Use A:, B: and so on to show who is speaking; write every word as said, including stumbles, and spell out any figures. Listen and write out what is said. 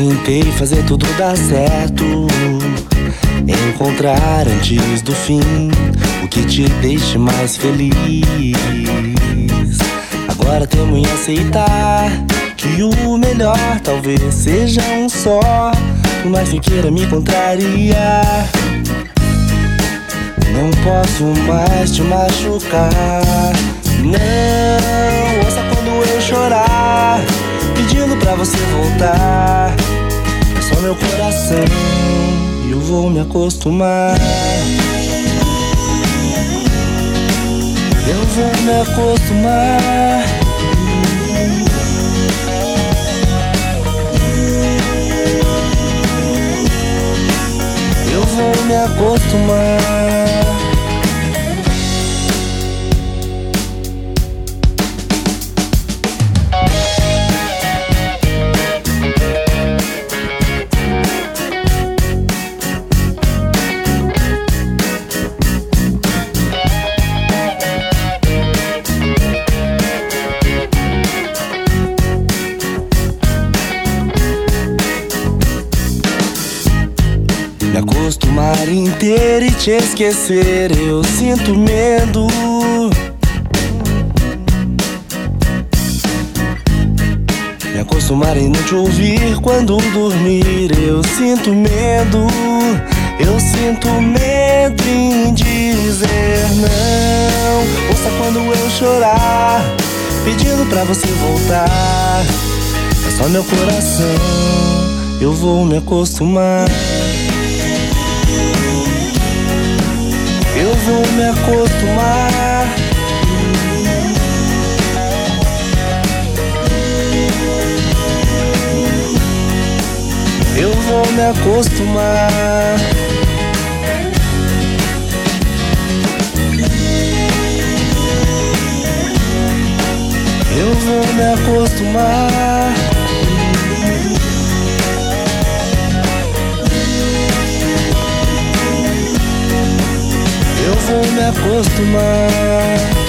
A: tentei fazer tudo dar certo, encontrar antes do fim o que te deixe mais feliz. Agora temo em aceitar que o melhor talvez seja um só, por mais que queira me contrariar. Não posso mais te machucar. Não ouça quando eu chorar, pedindo pra você voltar. É só meu coração e eu vou me acostumar. Eu vou me acostumar. Eu vou me acostumar. Me acostumar inteiro e te esquecer, eu sinto medo. Me acostumar em não te ouvir quando dormir, eu sinto medo. Eu sinto medo em dizer não. Ouça quando eu chorar, pedindo pra você voltar. É só meu coração, eu vou me acostumar. Eu vou me acostumar. Eu vou me acostumar. Eu vou me acostumar. Eu vou me acostumar.